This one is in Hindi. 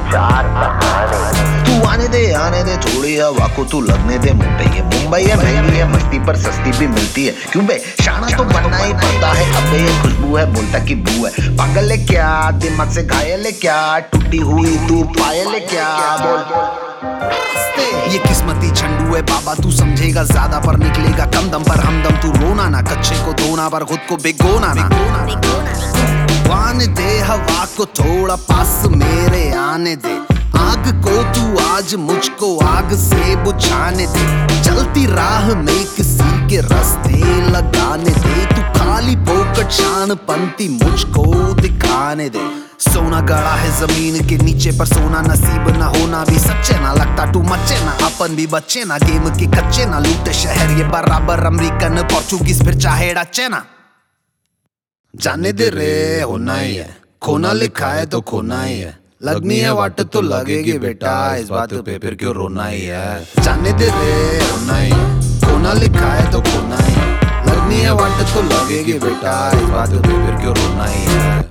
चार बहाने। तू आने दे थोड़ी हवा को, तू लगने दे मुंबई है महंगी है, मस्ती पर सस्ती भी मिलती है। क्यों बे शाना तो बनना ही पड़ता है, अबे ये खुशबू है बोलता की बू है। पागल है क्या, दिमाग से घायल है क्या, टूटी हुई तू पायल है क्या, बोल। ये किस्मती झंडू है बाबा, तू समझेगा ज्यादा पर निकलेगा कम दम पर हमदम। तू रोना ना, कच्चे को धोना पर खुद को भिगोना ना। आने दे हवा को थोड़ा पास मेरे आने दे, आग को तू आज मुझको आग से बुझाने दे। चलती राह में किसी के रास्ते लगाने दे, तू खाली पोकट शान पंती मुझको दिखाने दे। सोना गड़ा है जमीन के नीचे पर सोना नसीब ना होना भी सच्चे ना, लगता तू मचे ना, अपन भी बच्चे ना, गेम के कच्चे ना। लूटे शहर ये बराबर अमेरिकन पोर्चुगीज फिर चाहे डचे ना। जाने दे रे होना ही है, खोना लिखा है तो खोना ही है। लगनी है वाट तो लगेगी बेटा, इस बात पे फिर क्यों रोना ही है। जाने दे रे होना ही है, खोना लिखा है तो खोना ही है। लगनी है वाट तो लगेगी बेटा, इस बात पे फिर क्यों रोना ही है।